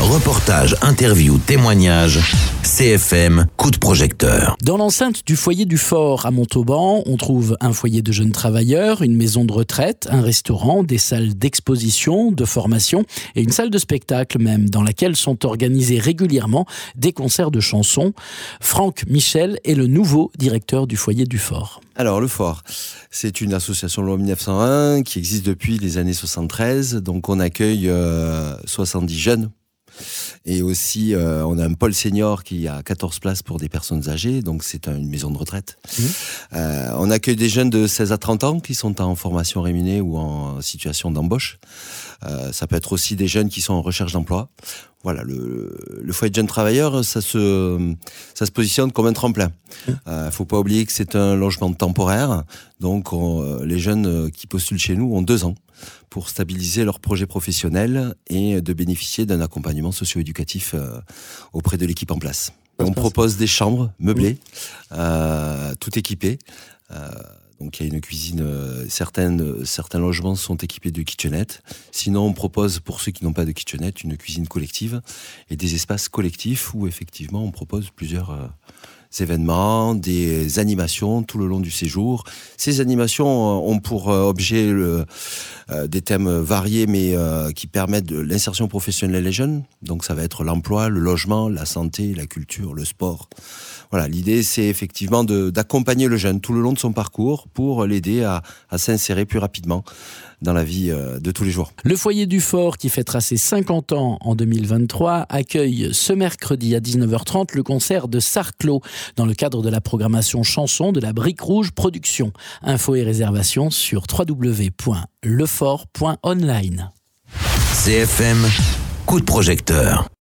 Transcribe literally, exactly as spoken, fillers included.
Reportages, interviews, témoignages, C F M, coup de projecteur. Dans l'enceinte du foyer du Fort à Montauban, on trouve un foyer de jeunes travailleurs, une maison de retraite, un restaurant, des salles d'exposition, de formation et une salle de spectacle même, dans laquelle sont organisés régulièrement des concerts de chansons. Franck Michel est le nouveau directeur du foyer du Fort. Alors, le Fort, c'est une association loi mille neuf cent un qui existe depuis les années soixante-treize. Donc, on accueille euh, soixante-dix jeunes. Et aussi, euh, on a un pôle senior qui a quatorze places pour des personnes âgées. Donc, c'est une maison de retraite. Mmh. Euh, on accueille des jeunes de seize à trente ans qui sont en formation rémunérée ou en situation d'embauche. Euh, ça peut être aussi des jeunes qui sont en recherche d'emploi. Voilà, le, le foyer de jeunes travailleurs, ça se, ça se positionne comme un tremplin. Il euh, ne faut pas oublier que c'est un logement temporaire. Donc, on, les jeunes qui postulent chez nous ont deux ans pour stabiliser leur projet professionnel et de bénéficier d'un accompagnement socio-éducatif euh, auprès de l'équipe en place. On propose des chambres meublées, euh, tout équipées. Euh, Donc il y a une cuisine, euh, certaines, certains logements sont équipés de kitchenette. Sinon on propose pour ceux qui n'ont pas de kitchenette une cuisine collective et des espaces collectifs où effectivement on propose plusieurs euh, événements, des animations tout le long du séjour. Ces animations euh, ont pour euh, objet le, euh, des thèmes variés mais euh, qui permettent de l'insertion professionnelle des jeunes. Donc ça va être l'emploi, le logement, la santé, la culture, le sport. Voilà, l'idée, c'est effectivement de, d'accompagner le jeune tout le long de son parcours pour l'aider à, à s'insérer plus rapidement dans la vie de tous les jours. Le foyer du Fort, qui fêtera ses cinquante ans en deux mille vingt-trois, accueille ce mercredi à dix-neuf heures trente le concert de Sarclos dans le cadre de la programmation chanson de la Brique Rouge Production. Infos et réservations sur w w w point lefort point online. C F M, coup de projecteur.